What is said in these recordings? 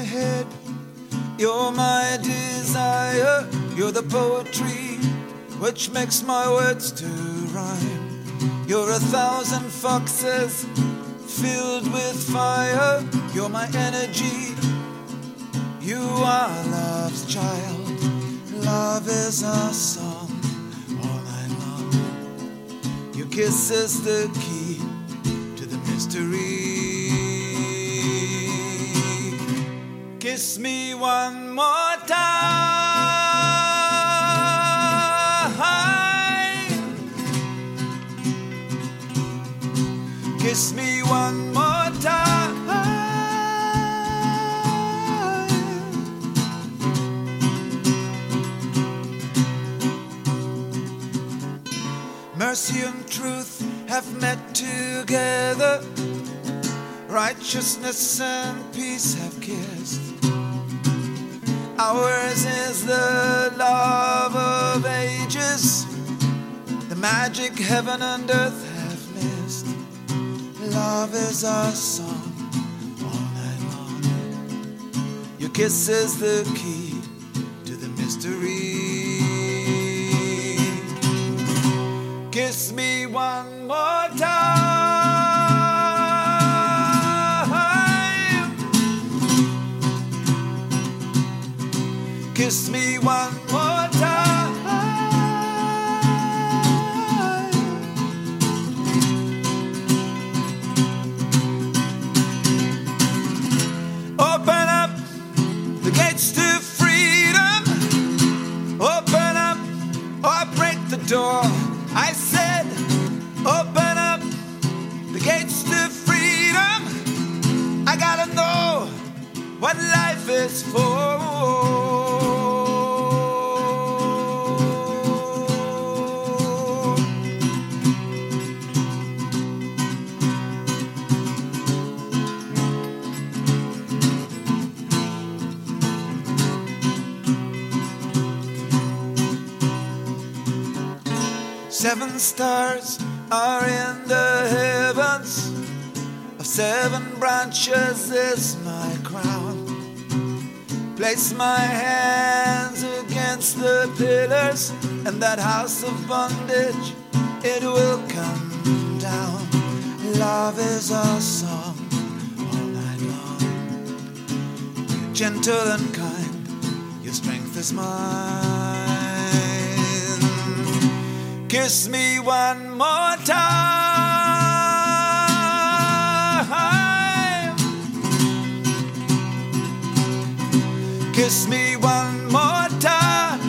head. You're my desire, you're the poetry which makes my words to rhyme. You're 1,000 foxes filled with fire. You're my energy, you are love's child. Love is a song all night long. Your kiss is the key to the mystery. Kiss me one more time. Kiss me one more time. Mercy and truth have met together. Righteousness and peace have kissed. Ours is the love of ages. The magic heaven and earth have missed. Love is our song all night long. Your kiss is the key to the mystery. Kiss me one more time. Kiss me one more time. Open up the gates to freedom. Open up or break the door. I said, open up the gates to freedom. I gotta know what life is for. 7 stars are in the heavens. Of 7 branches is my crown. Place my hands against the pillars, and that house of bondage, it will come down. Love is a song all night long. You're gentle and kind, your strength is mine. Kiss me one more time. Kiss me one more time.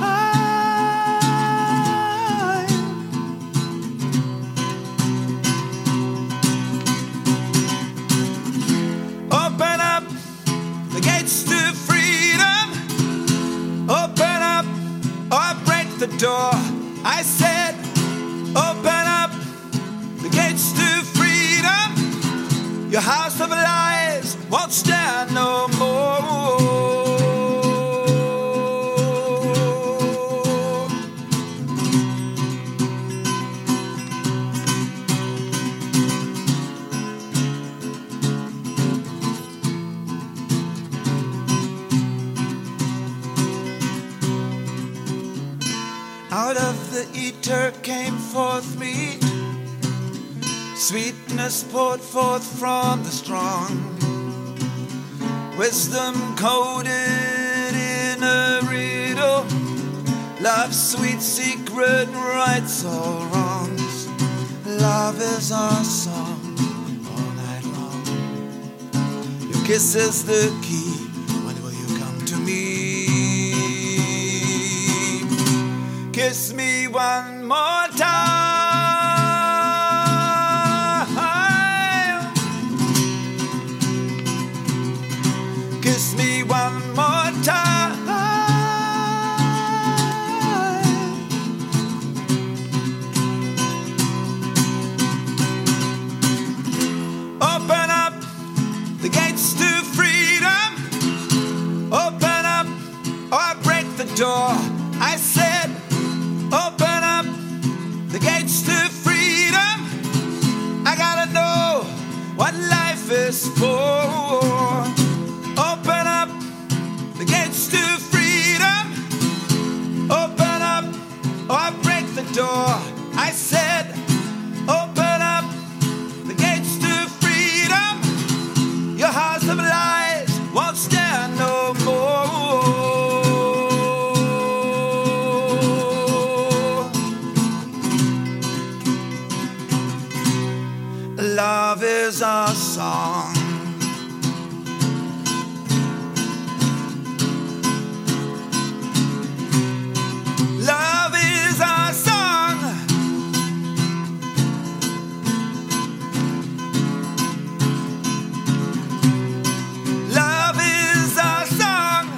Open up the gates to freedom. Open up or break the door. I said, open up the gates to freedom. Your house of lies won't stand no more. Out of the eater came forth meat, sweetness poured forth from the strong, wisdom coded in a riddle, love's sweet secret rights all wrongs. Love is our song all night long. Your kiss is the key. When will you come to me? Kiss me one more time. Kiss me one more time. Open up the gates to freedom. Open up or break the door. I said, open up the gates to freedom. I gotta know what life is for. Open up door. I said, open up the gates to freedom. Your house of lies won't stand no more. Love is a song. Love is a song. Love is a song.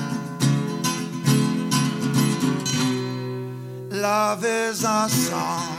Love is a song.